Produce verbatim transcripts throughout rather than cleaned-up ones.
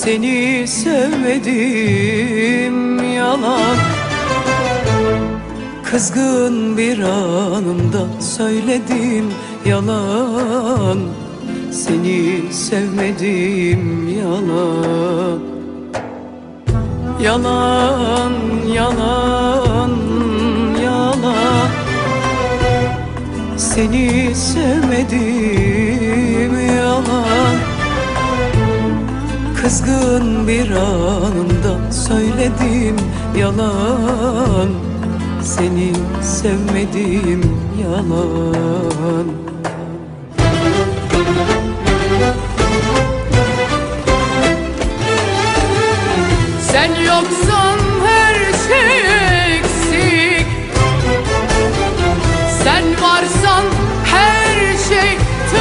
Seni sevmedim yalan. Kızgın bir anımda söyledim yalan. Seni sevmedim yalan. Yalan, yalan, yalan. Seni sevmedim yalan. Kızgın bir anımda söyledim yalan. Seni sevmedim yalan. Sen yoksan her şey eksik. Sen varsan her şey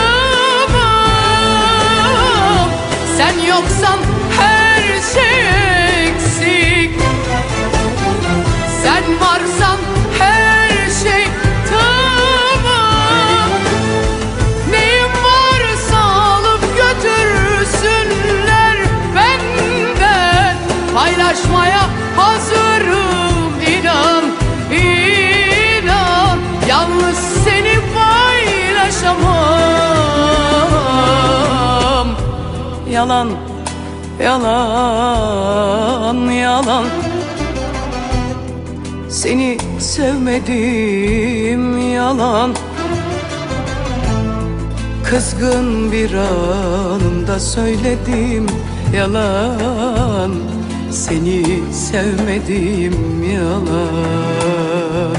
tamam. Sen yoksan her şey eksik. Sen varsan her şey tamam. Neyim varsa alıp götürsünler benden. Paylaşmaya hazırım, inan, inan. Yalnız seni paylaşamam. Yalan, yalan, yalan. Seni sevmedim yalan. Kızgın bir anımda söyledim yalan. Seni sevmedim yalan.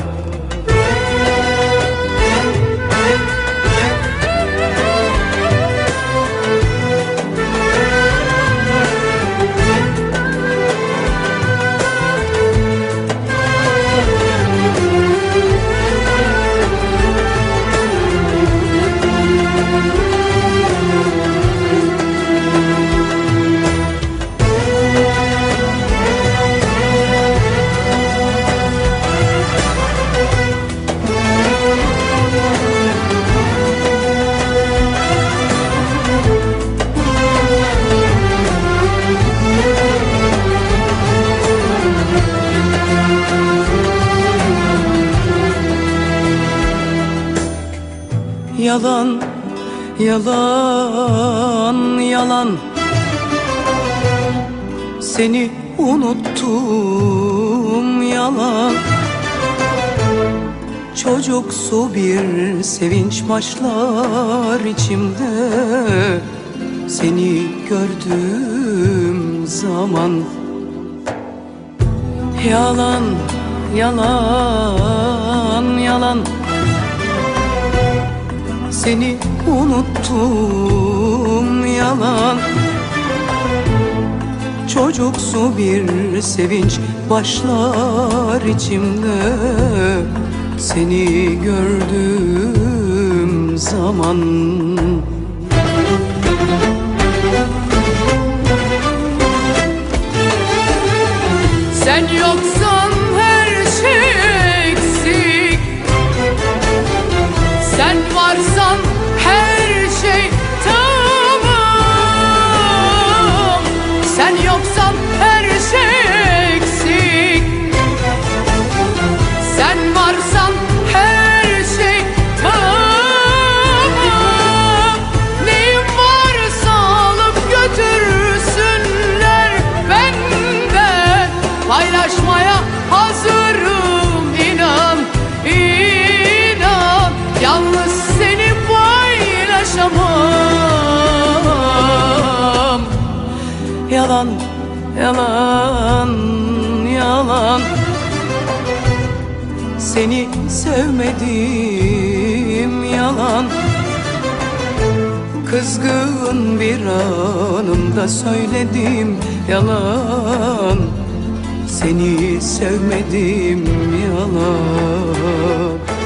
Yalan, yalan, yalan. Seni unuttum yalan. Çocuksu bir sevinç başlar içimde. Seni gördüğüm zaman. Yalan, yalan, yalan. Seni unuttum yalan. Çocuksu bir sevinç başlar içimde. Seni gördüğüm zaman. Sen yoksan her şey eksik. Sen varsan her şey tamam. Sen yoksan her şey eksik. Sen varsan her şey tamam. Neyim varsa alıp götürsünler benden. Paylaşmaya hazırım, inan, inan. Yalnız seni paylaşamam. Yalan, yalan, yalan. Seni sevmedim yalan. Kızgın bir anımda söyledim yalan. Seni sevmedim yalan.